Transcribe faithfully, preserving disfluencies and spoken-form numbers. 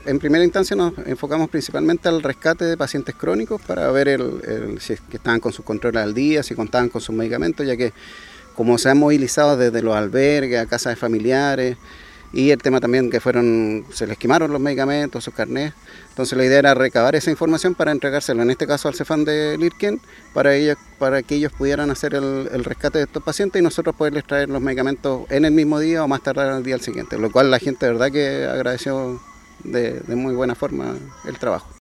en primera instancia nos enfocamos principalmente al rescate de pacientes crónicos para ver el, el, si es que estaban con sus controles al día, si contaban con sus medicamentos, ya que como se han movilizado desde los albergues a casas de familiares, y el tema también que fueron, se les quemaron los medicamentos, sus carnés. Entonces la idea era recabar esa información para entregárselo, en este caso al Cefam de Lirquén, para, ellos, para que ellos pudieran hacer el, el rescate de estos pacientes y nosotros poderles traer los medicamentos en el mismo día o más tardar el día al siguiente, lo cual la gente de verdad que agradeció de, de muy buena forma el trabajo.